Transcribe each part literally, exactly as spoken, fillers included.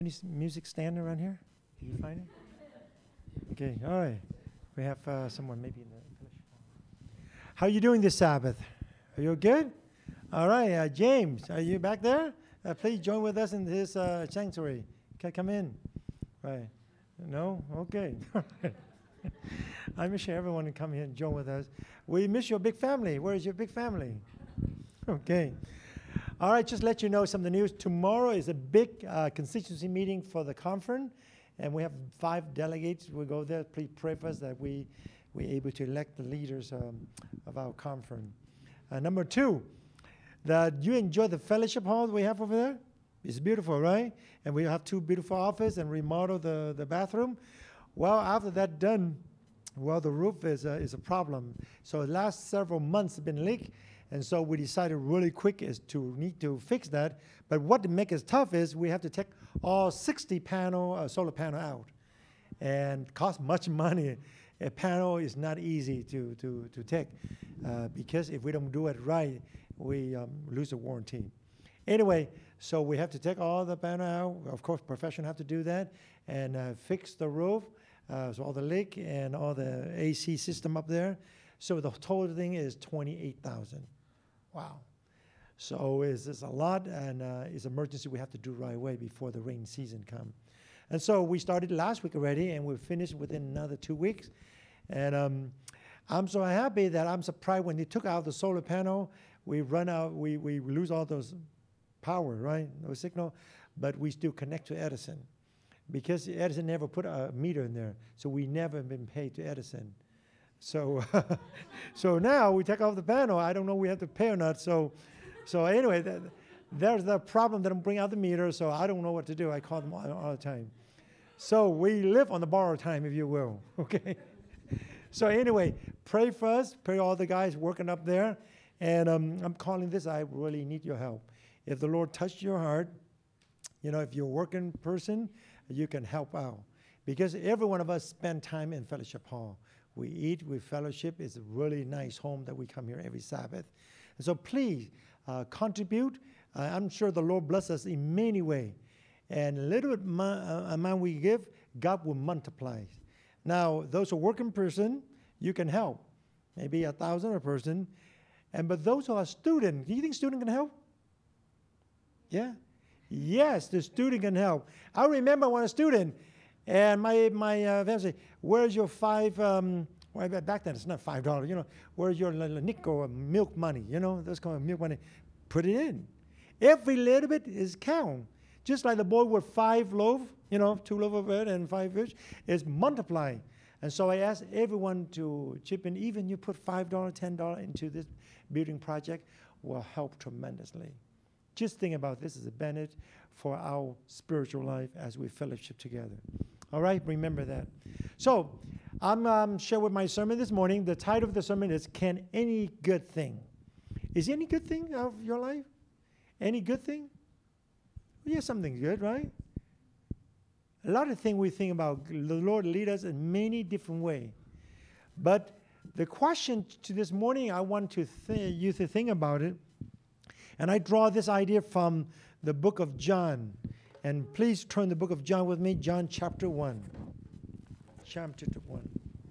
Any s- music stand around here? Did you find it? Okay, all right. We have uh, someone maybe in the fellowship. How are you doing this Sabbath? Are you good? All right, uh, James, are you back there? Uh, please join with us in this uh, sanctuary. Okay, come in. Right. No? Okay. I miss everyone to come here and join with us. We miss your big family. Where is your big family? Okay. All right, just let you know some of the news. Tomorrow is a big uh, constituency meeting for the conference, and we have five delegates. We'll go there. Please pray for us that we we're able to elect the leaders um, of our conference. Uh, number two, that you enjoy the fellowship hall we have over there. It's beautiful, right? And we have two beautiful offices and remodel the, the bathroom. Well, after that done, well, the roof is a, is a problem. So the last several months have been leaked. And so we decided really quick is to need to fix that. But what makes it tough is we have to take all sixty panel, uh, solar panel out. And cost much money. A panel is not easy to, to, to take uh, because if we don't do it right, we um, lose the warranty. Anyway, so we have to take all the panel out. Of course, professionals have to do that and uh, fix the roof, uh, so all the leak and all the A C system up there. So the total thing is twenty-eight thousand dollars. Wow. So it's, it's a lot, and uh, it's an emergency we have to do right away before the rain season comes. And so we started last week already, and we'll finish within another two weeks. And um, I'm so happy that I'm surprised when they took out the solar panel, we run out, we, we lose all those power, right? No signal, but we still connect to Edison because Edison never put a meter in there, so we never been paid to Edison. So, so now we take off the panel. I don't know we have to pay or not. So, so anyway, th- there's the problem. They don't bring out the meter, so I don't know what to do. I call them all, all the time. So we live on the borrowed time, if you will. Okay. So anyway, pray for us. Pray all the guys working up there. And um, I'm calling this. I really need your help. If the Lord touched your heart, you know, if you're a working person, you can help out. Because every one of us spend time in fellowship hall. We eat, we fellowship. It's a really nice home that we come here every Sabbath. And so please uh, contribute. Uh, I'm sure the Lord bless us in many ways. And a little bit mo- uh, amount we give, God will multiply. Now, those who are working person, you can help. Maybe a thousand a person. And but those who are students, do you think student can help? Yeah? Yes, the student can help. I remember when I was a student, and my my uh, family said, where's your five, um, well, back then it's not five dollars, you know, where's your l- l- nickel milk money, you know, those kind of milk money. Put it in. Every little bit is count. Just like the boy with five loaves, you know, two loaves of bread and five fish, is multiplying. And so I asked everyone to chip in. Even you put five dollars, ten dollars into this building project will help tremendously. Just think about this as a benefit for our spiritual life as we fellowship together. All right, remember that. So I'm um, sharing with my sermon this morning. The title of the sermon is, Can Any Good Thing? Is any good thing of your life? Any good thing? Well, yeah, something good, right? A lot of things we think about, the Lord lead us in many different ways. But the question to this morning, I want to th- you to think about it. And I draw this idea from the book of John. And please turn the book of John with me, John chapter one. Chapter one.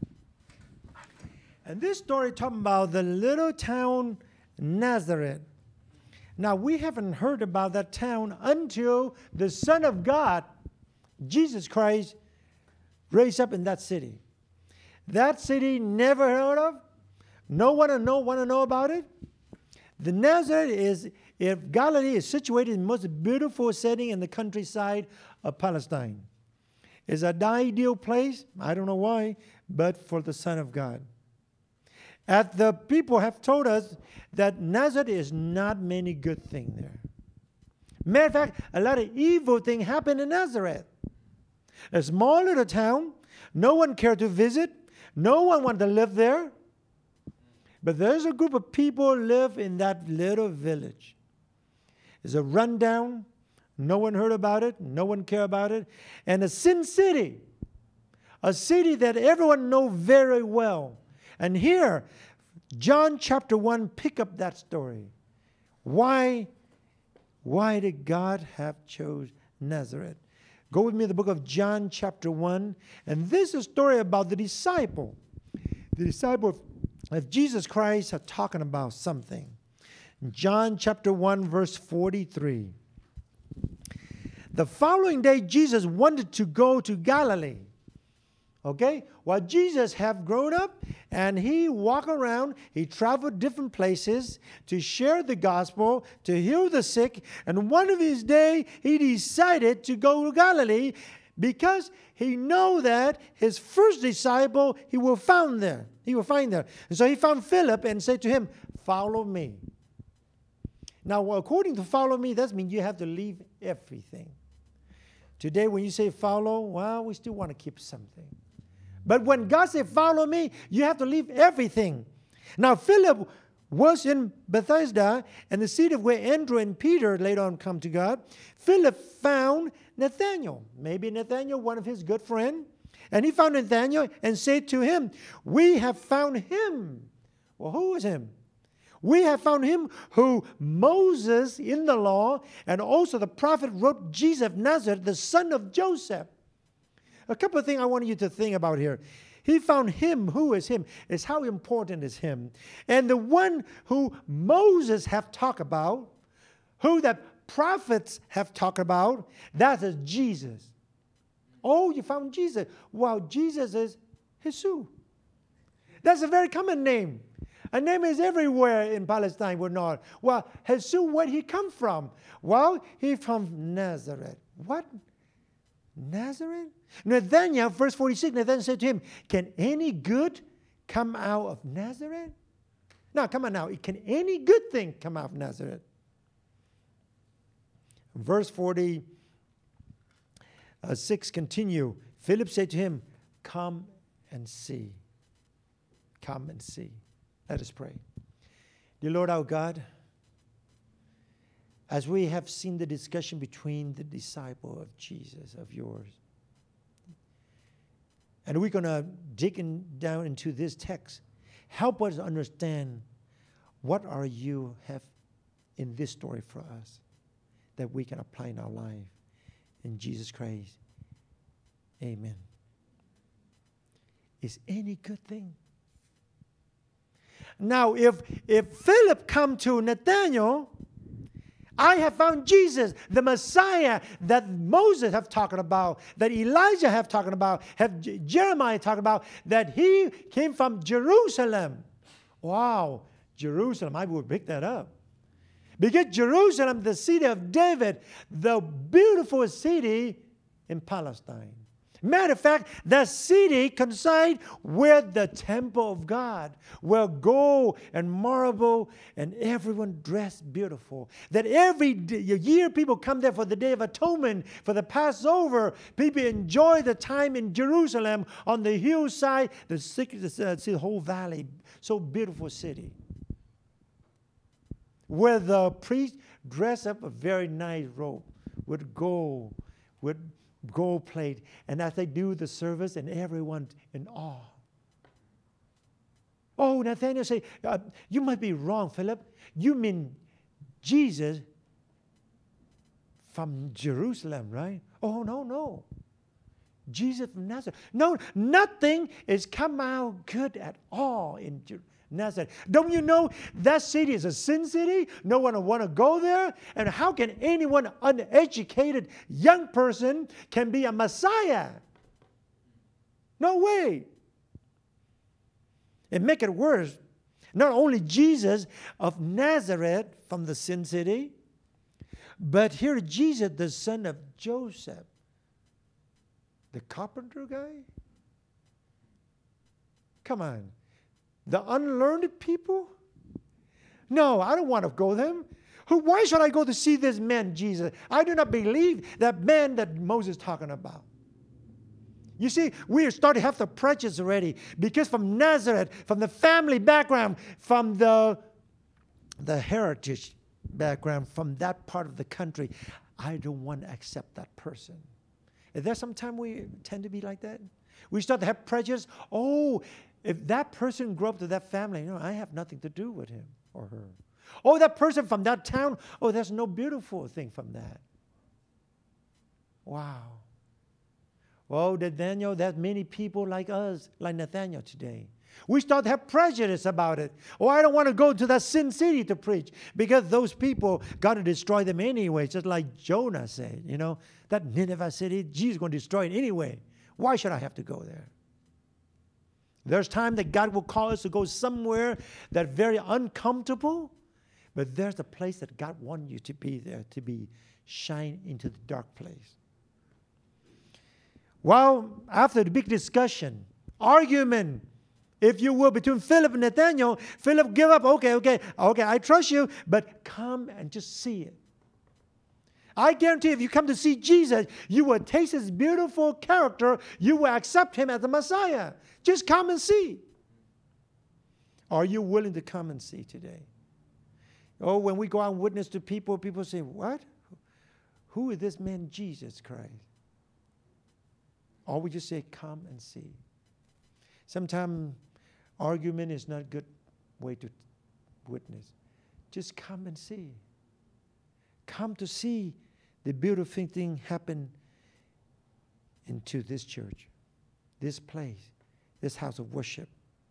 And this story talking about the little town Nazareth. Now, we haven't heard about that town until the Son of God, Jesus Christ, raised up in that city. That city never heard of. No one to know, want to know about it. The Nazareth is, if Galilee is situated in the most beautiful setting in the countryside of Palestine. It's an ideal place, I don't know why, but for the Son of God. And the people have told us that Nazareth is not many good things there. Matter of fact, a lot of evil things happen in Nazareth. A small little town, no one cared to visit, no one wanted to live there. But there's a group of people live in that little village. It's a rundown. No one heard about it. No one cared about it. And a sin city. A city that everyone knows very well. And here, John chapter one pick up that story. Why, why did God have chose Nazareth? Go with me to the book of John chapter one. And this is a story about the disciple. The disciple of, of Jesus Christ are talking about something. John chapter one, verse forty-three. The following day, Jesus wanted to go to Galilee. Okay? Well, Jesus have grown up and he walked around. He traveled different places to share the gospel, to heal the sick. And one of his day, he decided to go to Galilee because he know that his first disciple he will find there. He will find there. And so he found Philip and said to him, "Follow me." Now, according to follow me, that means you have to leave everything. Today, when you say follow, well, we still want to keep something. But when God said, "Follow me," you have to leave everything. Now, Philip was in Bethesda, and the city of where Andrew and Peter later on come to God. Philip found Nathanael, maybe Nathanael, one of his good friends. And he found Nathanael and said to him, "We have found him." Well, who is him? "We have found him who Moses in the law and also the prophet wrote, Jesus of Nazareth, the son of Joseph." A couple of things I want you to think about here. He found him. Who is him? Is how important is him. And the one who Moses have talked about, who the prophets have talked about, that is Jesus. Oh, you found Jesus. Well, Jesus is Jesus. That's a very common name. A name is everywhere in Palestine, we're not. Well, Jesus, where did he come from? Well, he's from Nazareth. What? Nazareth? Nathanael, verse forty-six, Nathanael said to him, "Can any good come out of Nazareth?" Now, come on now. Can any good thing come out of Nazareth? Verse forty-six continue. Philip said to him, "Come and see." Come and see. Let us pray. Dear Lord our God, as we have seen the discussion between the disciple of Jesus, of yours, and we're going to dig in down into this text, help us understand what are you have in this story for us that we can apply in our life. In Jesus Christ, amen. Is any good thing? Now, if, if Philip come to Nathanael, "I have found Jesus, the Messiah that Moses have talked about, that Elijah have talked about, have J- Jeremiah talked about, that he came from Jerusalem." Wow, Jerusalem, I would pick that up. Because Jerusalem, the city of David, the beautiful city in Palestine. Matter of fact, that city coincide with the temple of God, where gold and marble and everyone dressed beautiful. That every day, year people come there for the Day of Atonement, for the Passover. People enjoy the time in Jerusalem on the hillside, the, the, the whole valley. So beautiful city. Where the priest dress up a very nice robe with gold, with gold plate, and as they do the service, and everyone in awe. Oh, Nathanael say, uh, "You might be wrong, Philip. You mean Jesus from Jerusalem, right?" "Oh, no, no. Jesus from Nazareth." No, nothing is come out good at all in Jerusalem. Nazareth. Don't you know that city is a sin city? No one will want to go there. And how can anyone uneducated young person can be a Messiah? No way. And make it worse, not only Jesus of Nazareth from the sin city, but here Jesus, the son of Joseph, the carpenter guy. Come on. The unlearned people? No, I don't want to go them. Who? Why should I go to see this man, Jesus? I do not believe that man that Moses is talking about. You see, we are starting to have the prejudice already because from Nazareth, from the family background, from the, the heritage background, from that part of the country, I don't want to accept that person. Is there some time we tend to be like that? We start to have prejudice. Oh, if that person grew up to that family, you know, I have nothing to do with him or her. Oh, that person from that town, oh, there's no beautiful thing from that. Wow. Well, Nathaniel, there's many people like us, like Nathaniel today. We start to have prejudice about it. Oh, I don't want to go to that sin city to preach because those people, God will destroy them anyway, just like Jonah said. You know, that Nineveh city, Jesus is going to destroy it anyway. Why should I have to go there? There's time that God will call us to go somewhere that's very uncomfortable, but there's a place that God wants you to be there, to be shine into the dark place. Well, after the big discussion, argument, if you will, between Philip and Nathaniel, Philip give up. Okay, okay, okay, I trust you, but come and just see it. I guarantee if you come to see Jesus, you will taste his beautiful character. You will accept him as the Messiah. Just come and see. Are you willing to come and see today? Oh, when we go out and witness to people, people say, what? Who is this man Jesus Christ? Or we just say, come and see. Sometimes argument is not a good way to witness. Just come and see. Come to see the beautiful thing happen into this church, this place, this house of worship.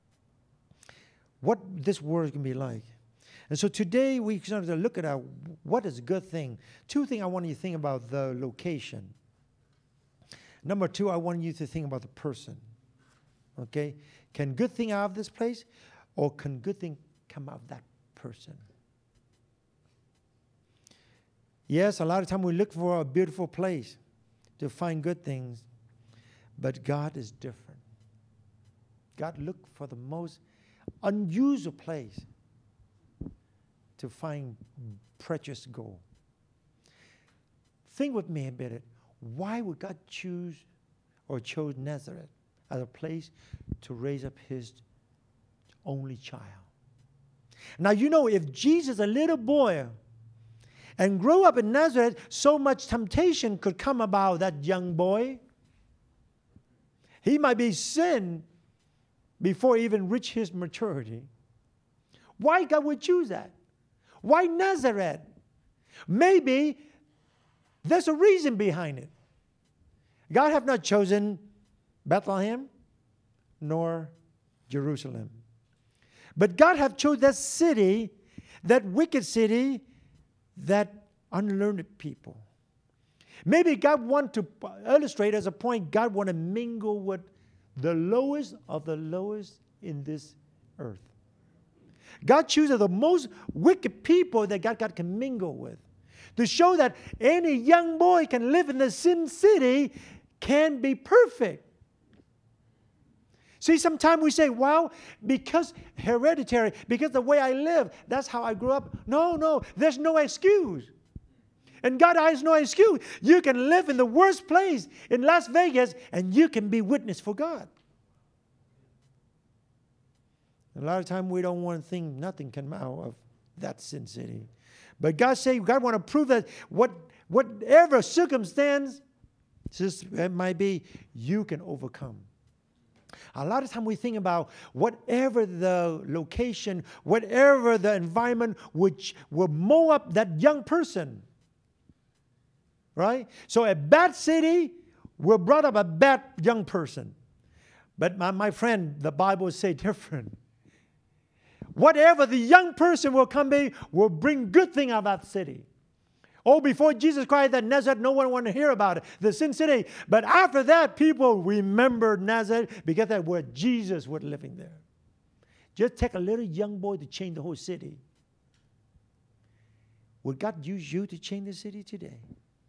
What this world is going to be like. And so today we start to look at our, what is a good thing. Two things I want you to think about: the location. Number two, I want you to think about the person. Okay? Can good thing out of this place, or can good thing come out of that person? Yes, a lot of time we look for a beautiful place to find good things, but God is different. God looked for the most unusual place to find precious gold. Think with me a bit. Why would God choose or chose Nazareth as a place to raise up his only child? Now, you know, if Jesus, a little boy, and grew up in Nazareth, so much temptation could come about that young boy. He might be sin before he even reach his maturity. Why God would choose that? Why Nazareth? Maybe there's a reason behind it. God have not chosen Bethlehem nor Jerusalem. But God have chosen that city, that wicked city, that unlearned people. Maybe God want to illustrate as a point, God want to mingle with the lowest of the lowest in this earth. God chooses the most wicked people that God, God can mingle with, to show that any young boy can live in the sin city, can be perfect. See, sometimes we say, well, because hereditary, because the way I live, that's how I grew up. No, no, there's no excuse. And God has no excuse. You can live in the worst place in Las Vegas and you can be witness for God. A lot of times we don't want to think nothing can come out of that sin city. But God say, God want to prove that what, whatever circumstance it might be, you can overcome. A lot of time we think about whatever the location, whatever the environment which will mow up that young person. Right? So a bad city will brought up a bad young person. But my, my friend, the Bible say different. Whatever the young person will come in will bring good thing out of that city. Oh, before Jesus Christ at Nazareth, no one wanted to hear about it, the sin city. But after that, people remembered Nazareth because that's where Jesus was living there. Just take a little young boy to change the whole city. Would God use you to change the city today?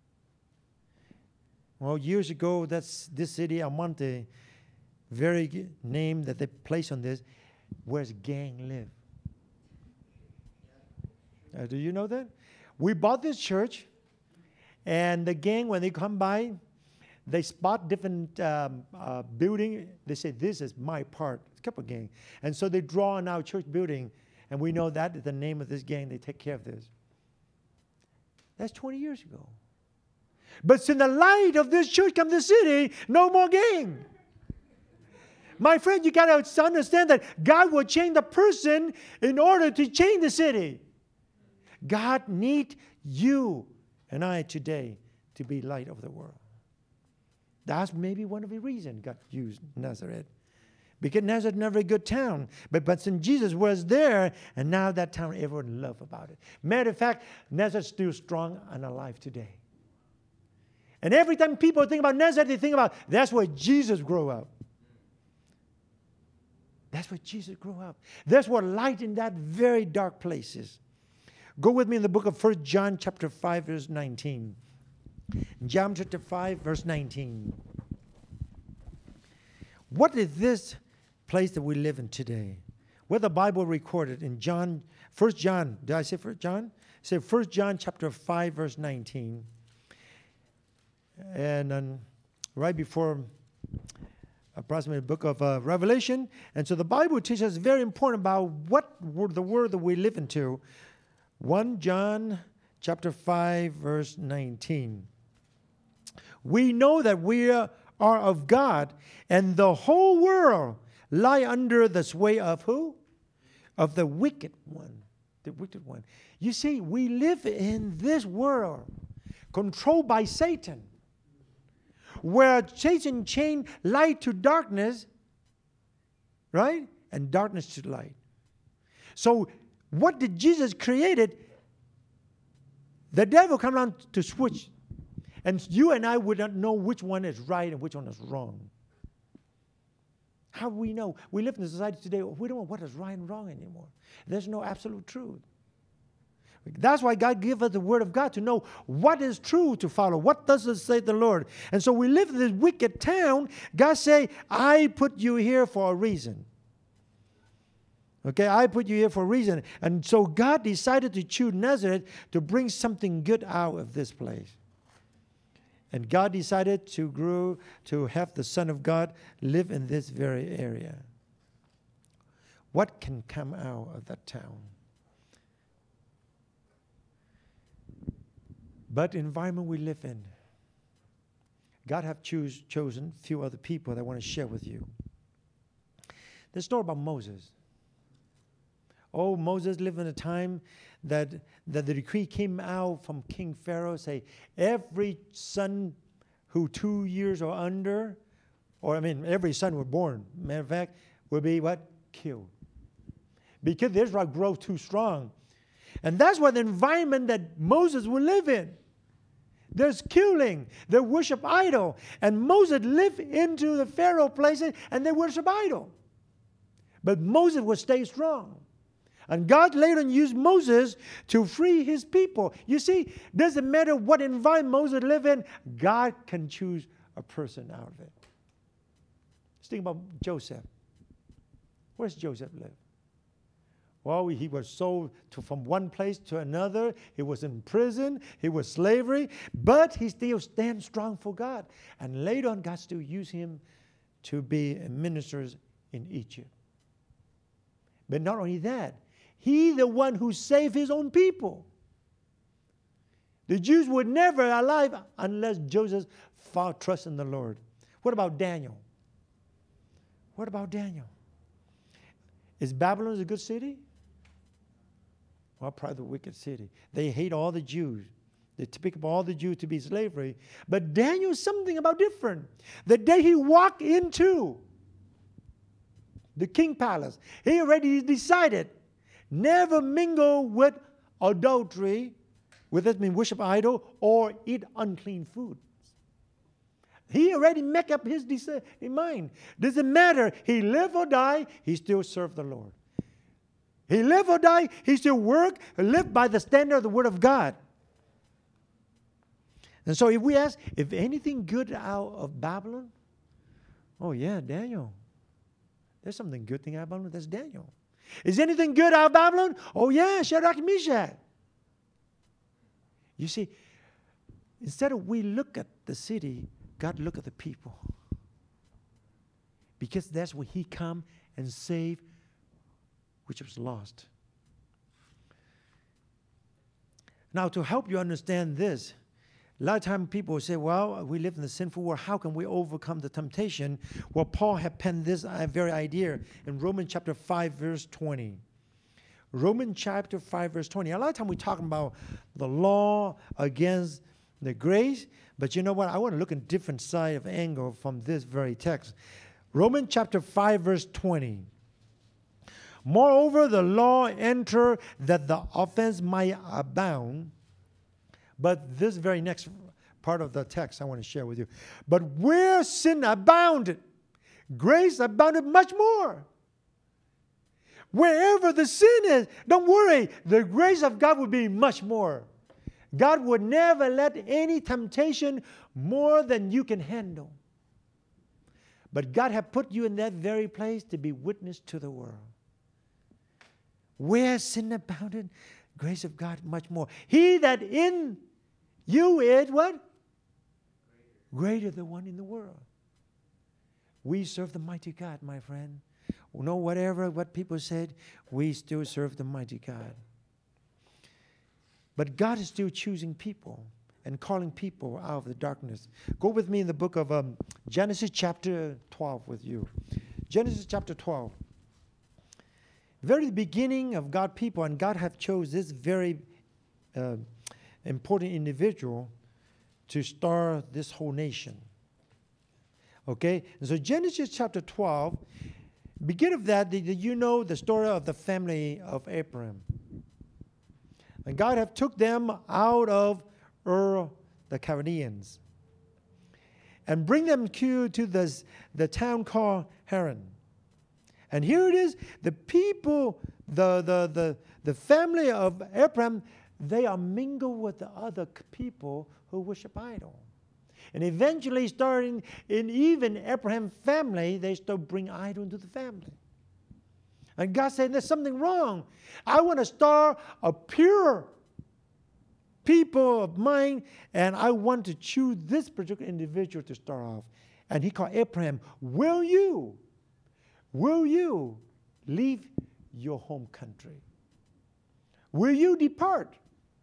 Well, years ago, that's this city, Almonte, very name that they placed on this, where gang live. Uh, do you know that? We bought this church, and the gang, when they come by, they spot different um, uh, building. They say, this is my part. It's a couple gang. And so they draw on our church building, and we know that is the name of this gang. They take care of this. That's twenty years ago. But since the light of this church come to the city, no more gang. My friend, you got to understand that God will change the person in order to change the city. God needs you and I today to be light of the world. That's maybe one of the reasons God used Nazareth. Because Nazareth never a good town. But, but since Jesus was there, and now that town, everyone loved about it. Matter of fact, Nazareth is still strong and alive today. And every time people think about Nazareth, they think about, that's where Jesus grew up. That's where Jesus grew up. That's what light in that very dark place is. Go with me in the book of First John chapter five, verse nineteen. John chapter five, verse nineteen. What is this place that we live in today? Where the Bible recorded in John, First John, did I say First John? It said First John chapter five, verse nineteen. And um, right before approximately the book of uh, Revelation. And so the Bible teaches us very important about what word, the word that we live into. First John chapter five, verse nineteen. We know that we are of God, and the whole world lie under the sway of who? Of the wicked one. The wicked one. You see, we live in this world controlled by Satan, where Satan chained light to darkness, right? And darkness to light. So what did Jesus created? The devil come around to switch. And you and I would not know which one is right and which one is wrong. How do we know? We live in a society today, we don't know what is right and wrong anymore. There's no absolute truth. That's why God gave us the word of God to know what is true to follow. What does it say the Lord? And so we live in this wicked town. God say, I put you here for a reason. Okay, I put you here for a reason. And so God decided to choose Nazareth to bring something good out of this place. And God decided to grow, to have the Son of God live in this very area. What can come out of that town? But the environment we live in, God have choose, chosen few other people that I want to share with you. The story about Moses. Oh, Moses lived in a time that, that the decree came out from King Pharaoh, say, every son who two years or under, or I mean, every son who was born, matter of fact, will be what? Killed. Because Israel grew too strong. And that's what the environment that Moses would live in. There's killing. They worship idol. And Moses lived into the Pharaoh places and they worship idol. But Moses would stay strong. And God later used Moses to free his people. You see, doesn't matter what environment Moses lived in, God can choose a person out of it. Let's think about Joseph. Where's Joseph live? Well, he was sold to, from one place to another. He was in prison. He was slavery. But he still stands strong for God. And later on, God still used him to be ministers in Egypt. But not only that, he the one who saved his own people. The Jews were never alive unless Joseph found trust in the Lord. What about Daniel? What about Daniel? Is Babylon a good city? Well, probably the wicked city. They hate all the Jews. They pick up all the Jews to be slavery. But Daniel is something about different. The day he walked into the king palace, he already decided never mingle with adultery, with that mean worship idol, or eat unclean food. He already make up his deci- in mind. Doesn't matter. He live or die, he still serve the Lord. He live or die, he still work, live by the standard of the word of God. And so if we ask, if anything good out of Babylon, oh yeah, Daniel. There's something good thing out of Babylon, that's Daniel. Is anything good out of Babylon? Oh yeah, Shadrach and Meshach. You see, instead of we look at the city, God look at the people. Because that's where he come and save which was lost. Now, to help you understand this, a lot of times people will say, well, we live in the sinful world. How can we overcome the temptation? Well, Paul had penned this very idea in Romans chapter five, verse twenty. Romans chapter five, verse twenty. A lot of times we're talking about the law against The grace, but you know what? I want to look at a different side of angle from this very text. Romans chapter five, verse twenty. Moreover, the law entered that the offense might abound. But this very next part of the text I want to share with you. But where sin abounded, grace abounded much more. Wherever the sin is, don't worry, the grace of God will be much more. God would never let any temptation more than you can handle. But God has put you in that very place to be witness to the world. Where sin abounded, grace of God much more. He that in you is what? Greater. Greater the one in the world. We serve the mighty God, my friend. No, whatever what people said, we still serve the mighty God. But God is still choosing people and calling people out of the darkness. Go with me in the book of um, Genesis chapter twelve with you. Genesis chapter twelve. Very beginning of God's people, and God have chose this very uh, important individual to start this whole nation. Okay? And so Genesis chapter twelve, begin of that, did you know the story of the family of Abraham? And God have took them out of Ur, the Chaldeans, and bring them to, to this, the town called Haran. And here it is, the people, the, the, the, the family of Abraham, they are mingled with the other people who worship idol. And eventually, starting in even Abraham's family, they start bring idol into the family. And God said, there's something wrong. I want to start a pure people of mine, and I want to choose this particular individual to start off. And he called Abraham, will you, will you leave your home country? Will you depart?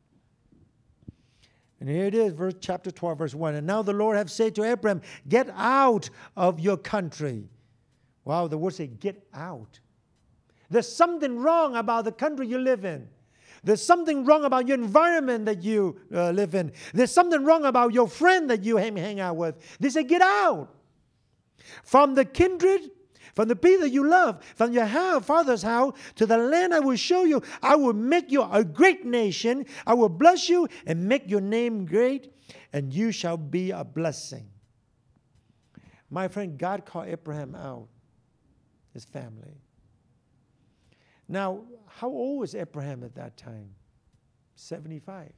And here it is, verse chapter twelve, verse one. And now the Lord have said to Abraham, get out of your country. Wow, the word say, get out. There's something wrong about the country you live in. There's something wrong about your environment that you uh, live in. There's something wrong about your friend that you hang, hang out with. They say, get out. From the kindred, from the people that you love, from your house, father's house, to the land I will show you. I will make you a great nation. I will bless you and make your name great, and you shall be a blessing. My friend, God called Abraham out, his family. Now, how old was Abraham at that time? seventy-five.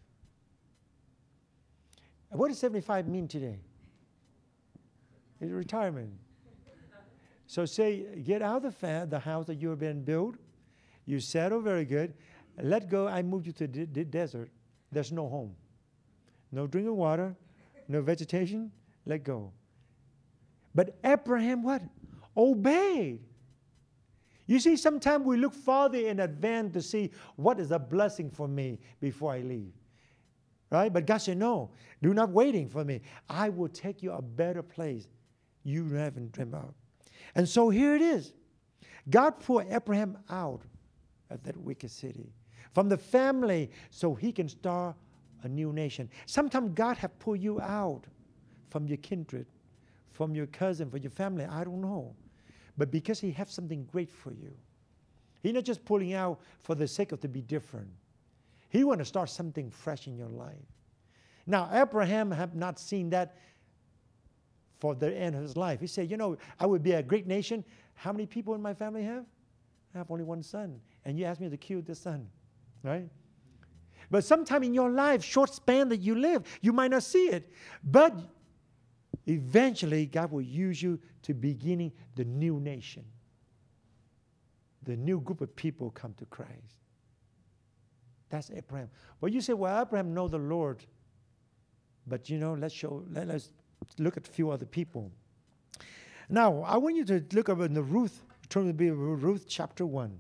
What does seventy-five mean today? It's retirement. So say, get out of the, fa- the house that you have been built. You settle very good. Let go. I moved you to the de- desert. There's no home. No drinking water. No vegetation. Let go. But Abraham what? Obeyed. You see, sometimes we look farther in advance to see what is a blessing for me before I leave. Right? But God said, no, do not waiting for me. I will take you a better place you haven't dreamed of. And so here it is. God pulled Abraham out of that wicked city, from the family, so he can start a new nation. Sometimes God have pulled you out from your kindred, from your cousin, from your family. I don't know. But because he has something great for you. He's not just pulling out for the sake of to be different. He want to start something fresh in your life. Now, Abraham have not seen that for the end of his life. He said, you know, I would be a great nation. How many people in my family have? I have only one son. And you asked me to kill this son, right? But sometime in your life, short span that you live, you might not see it. But eventually, God will use you to beginning the new nation. The new group of people come to Christ. That's Abraham. Well, you say, well, Abraham know the Lord. But, you know, let's show, let, let's look at a few other people. Now, I want you to look up in the Ruth, turn to be Ruth chapter one.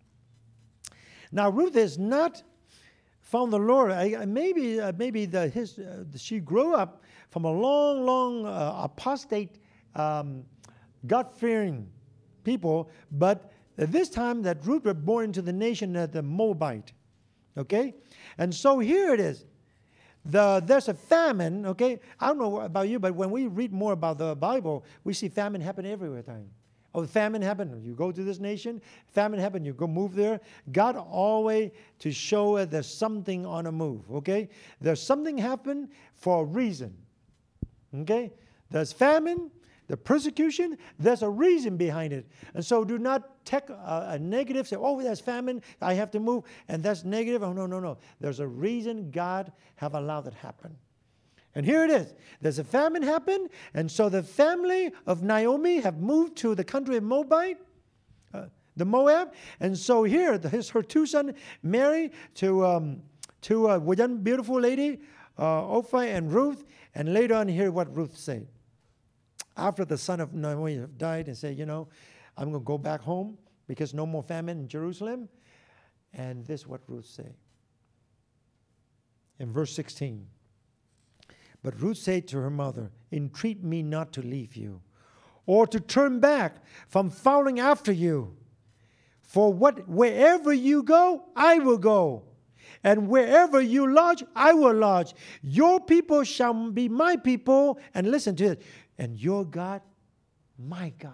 Now, Ruth is not found the Lord. I, maybe uh, maybe the, his, uh, she grew up from a long, long uh, apostate, um, God-fearing people, but at this time that Ruth was born into the nation of the Moabite. Okay? And so here it is. the there's a famine, okay? I don't know about you, but when we read more about the Bible, we see famine happen everywhere time. Oh, famine happened. You go to this nation, famine happened, you go move there. God always to show that there's something on a move, okay? There's something happen for a reason, okay? There's famine, the persecution, there's a reason behind it. And so do not take a, a negative, say, oh, there's famine, I have to move, and that's negative. Oh, no, no, no. There's a reason God have allowed it happen. And here it is. There's a famine happen, and so the family of Naomi have moved to the country of Moabite, uh, the Moab. And so here, the, his, her two sons marry to, um, to a young, beautiful lady, uh, Ophi and Ruth. And later on, hear what Ruth said. After the son of Naomi died and said, you know, I'm going to go back home because no more famine in Jerusalem. And this is what Ruth said. In verse sixteen. But Ruth said to her mother, entreat me not to leave you, or to turn back from following after you. For what wherever you go, I will go. And wherever you lodge, I will lodge. Your people shall be my people. And listen to it. And your God, my God.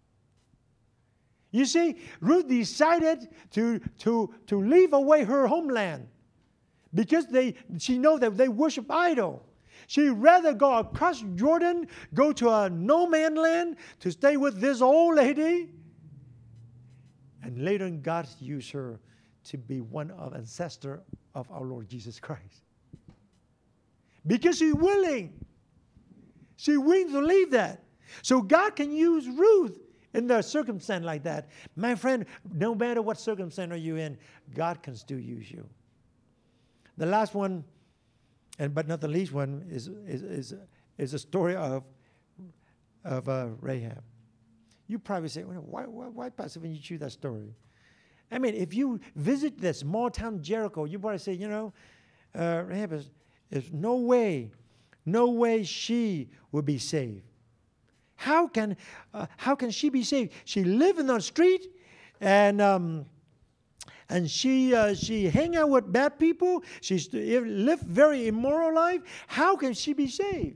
You see, Ruth decided to, to, to leave away her homeland because they she knows that they worship idol. She'd rather go across Jordan, go to a no man land to stay with this old lady. And later on, God used her to be one of ancestor of our Lord Jesus Christ. Because she's willing. She's willing to leave that. So God can use Ruth in the circumstance like that. My friend, no matter what circumstance are you in, God can still use you. The last one, and but not the least one, is is is, is a story of of uh, Rahab. You probably say, well, why, why, why, Pastor, when you choose that story? I mean, if you visit the small town Jericho, you probably say, you know, uh, Rahab is, is no way, no way she will be saved. How can uh, how can she be saved? She lived in the street, and um, and she uh, she hang out with bad people. She lived very immoral life. How can she be saved?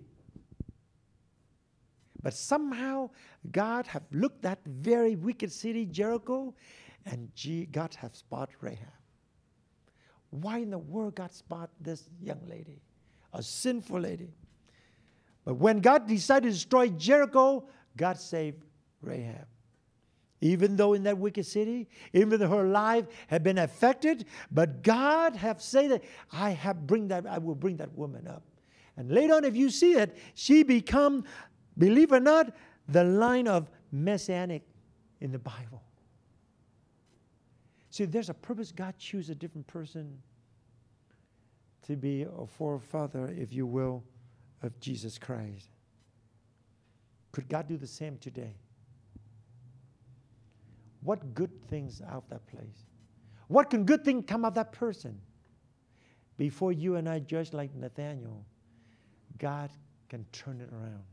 But somehow God have looked at very wicked city Jericho, and God have spotted Rahab. Why in the world God spot this young lady, a sinful lady? But when God decided to destroy Jericho, God saved Rahab. Even though in that wicked city, even though her life had been affected, but God have said that I have bring that I will bring that woman up. And later on, if you see it, she become, believe it or not, the line of messianic in the Bible. See, there's a purpose. God choose a different person to be a forefather, if you will, of Jesus Christ. Could God do the same today? What good things out of that place? What can good thing come out of that person? Before you and I judge like Nathaniel, God can turn it around.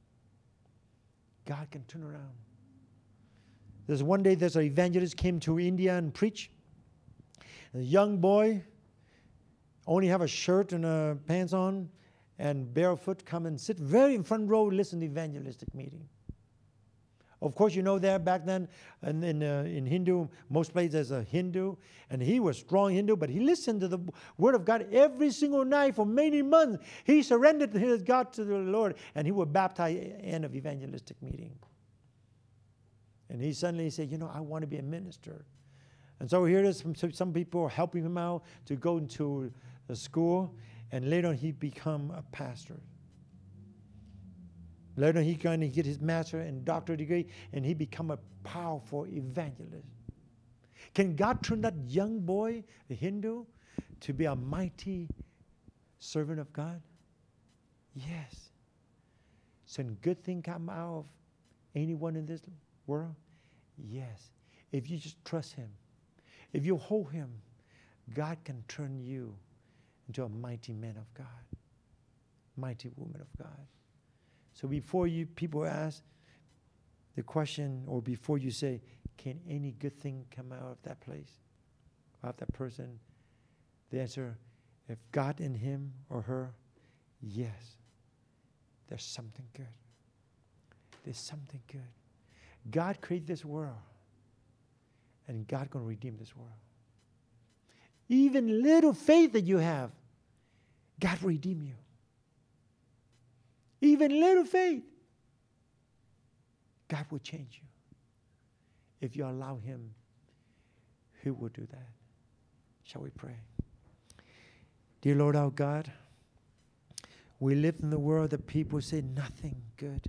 God can turn around. There's one day there's an evangelist came to India and preached. A young boy only have a shirt and a pants on and barefoot come and sit very in front row, listen to the evangelistic meeting. Of course, you know there back then in in, uh, in Hindu, most places there's a Hindu, and he was strong Hindu, but he listened to the word of God every single night for many months. He surrendered his God to the Lord, and he was baptized at the end of evangelistic meeting. And he suddenly said, you know, I want to be a minister. And so here it is, some, some people are helping him out to go into the school, and later on he become a pastor. Later on he going to get his master and doctorate degree, and he become a powerful evangelist. Can God turn that young boy, a Hindu, to be a mighty servant of God? Yes. So can good thing come out of anyone in this world? Yes. If you just trust him, if you hold him, God can turn you into a mighty man of God, mighty woman of God. So before you people ask the question, or before you say, can any good thing come out of that place, out of that person? The answer, if God in him or her, yes, there's something good. There's something good. God created this world, and God going to redeem this world. Even little faith that you have, God will redeem you. Even little faith, God will change you. If you allow him, he will do that. Shall we pray? Dear Lord our God, we live in the world that people say nothing good.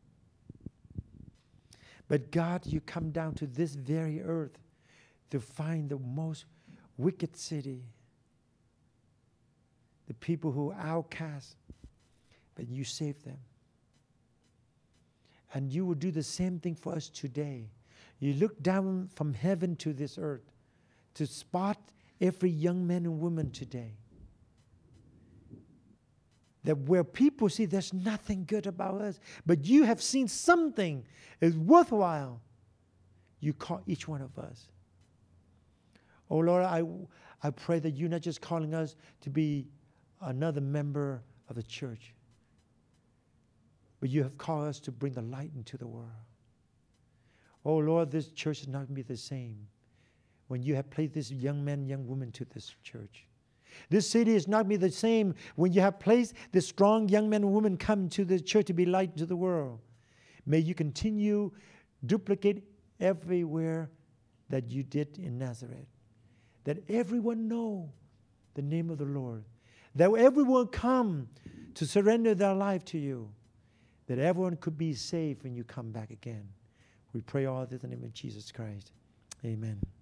But God, you come down to this very earth to find the most wicked city, the people who are outcast, but you saved them. And you will do the same thing for us today. You look down from heaven to this earth to spot every young man and woman today. That where people see there's nothing good about us, but you have seen something is worthwhile, you call each one of us. Oh Lord, I, I pray that you're not just calling us to be another member of the church, but you have called us to bring the light into the world. Oh Lord, this church is not going to be the same when you have placed this young man, young woman to this church. This city is not going to be the same when you have placed this strong young man and woman come to the church to be light to the world. May you continue duplicate everywhere that you did in Nazareth. That everyone know the name of the Lord. That everyone come to surrender their life to you. That everyone could be saved when you come back again. We pray all this in the name of Jesus Christ. Amen.